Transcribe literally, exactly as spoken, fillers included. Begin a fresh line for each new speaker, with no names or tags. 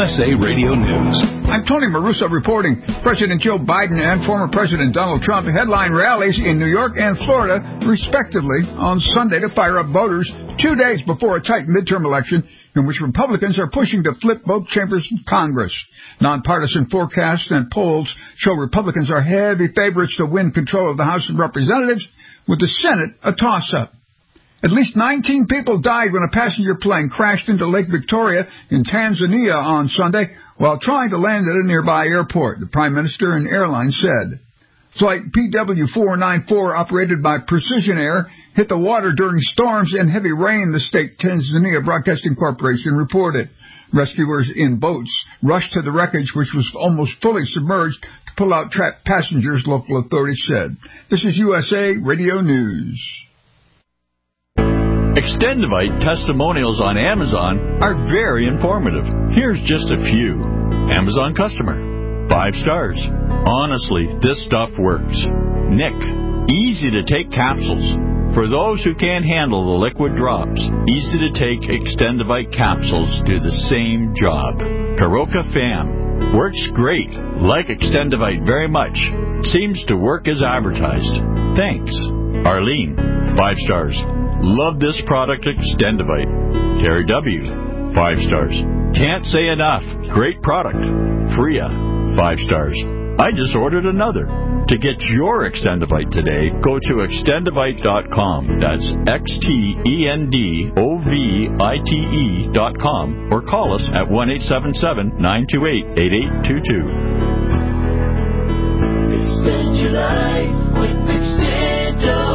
S A Radio News.
I'm Tony Maruso reporting. President Joe Biden and former President Donald Trump headline rallies in New York and Florida, respectively, on Sunday to fire up voters two days before a tight midterm election in which Republicans are pushing to flip both chambers of Congress. Nonpartisan forecasts and polls show Republicans are heavy favorites to win control of the House of Representatives, with the Senate a toss-up. At least nineteen people died when a passenger plane crashed into Lake Victoria in Tanzania on Sunday while trying to land at a nearby airport, the Prime Minister and airline said. Flight P W four ninety-four, operated by Precision Air, hit the water during storms and heavy rain, the state Tanzania Broadcasting Corporation reported. Rescuers in boats rushed to the wreckage, which was almost fully submerged, to pull out trapped passengers, local authorities said. This is U S A Radio News.
Extendivite testimonials on Amazon are very informative. Here's just a few. Amazon customer. Five stars. Honestly, this stuff works. Nick. Easy to take capsules. For those who can't handle the liquid drops, easy to take Extendivite capsules do the same job. Karoka Fam. Works great. Like Extendivite very much. Seems to work as advertised. Thanks. Arlene. Five stars. Love this product, Extendivite. Terry W. Five stars. Can't say enough. Great product. Freya. Five stars. I just ordered another. To get your Extendivite today, go to extendivite dot com. That's X T E N D O V I T E dot com. Or call us at one eight seven seven, nine two eight, eight eight two two.
Extend your life with Extendo.